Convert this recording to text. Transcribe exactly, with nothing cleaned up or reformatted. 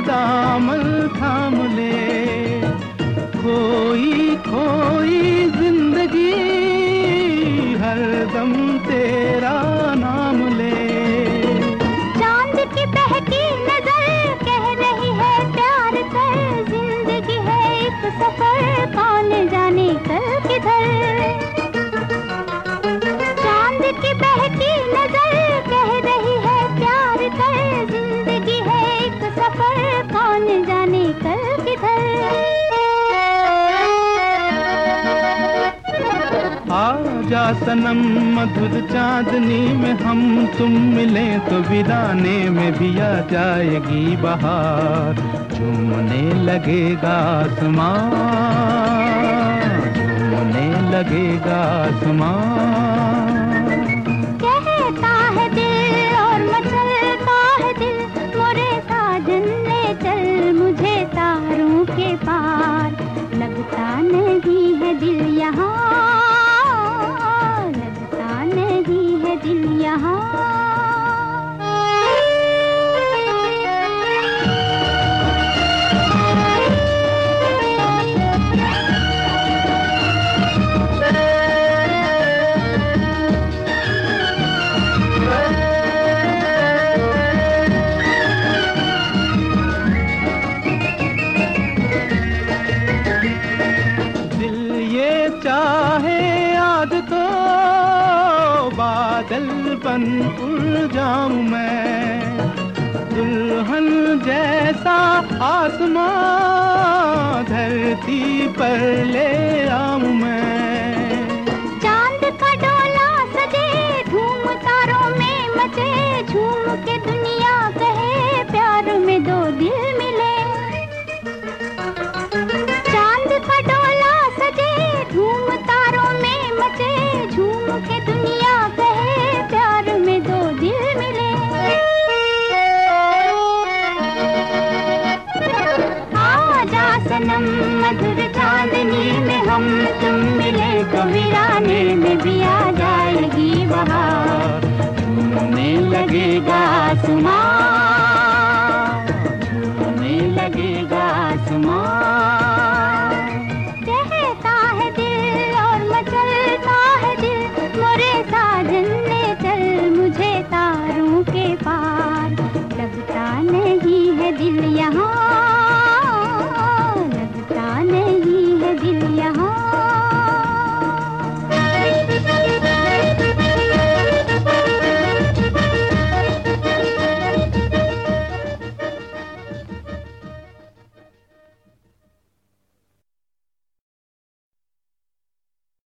दामन थाम ले, खोई खोई जिंदगी हरदम तेरा नाम ले। चांद की बहकी नजर कह रही है प्यार कर, जिंदगी है एक सफर कौन जाने कल किधर। चांद की बहकी नजर कह रही है प्यार कर, जिंदगी है एक सफर कौन जाने कल किधर। आजा सनम मधुर चांदनी में हम तुम मिले तो वीराने में भी आ जाएगी बहार। झूमने लगेगा आसमां, झूमने लगेगा आसमां। कहता है दिल और मचलता है दिल, मोरे साजन ले चल मुझे तारों के पार। लगता नहीं है दिल यहाँ, लगता नहीं है दिल यहाँ। चाहे आज तो बादल बन उड़ जाऊं मैं, दुल्हन जैसा आसमां धरती पर ले आऊं मैं। चांद का डोला सजे धूम तारों में मचे, झूम के दुनिया कहे प्यार में दो दिल मिले। चांद का डोला सजे धूम तारों में मचे, झूम के दुनिया कहे प्यार में दो दिल मिले। आजा सनम मधुर चांदनी में हम तुम मिले तो वीराने में भी आ जाएगी बहार। झूमने लगेगा आसमां।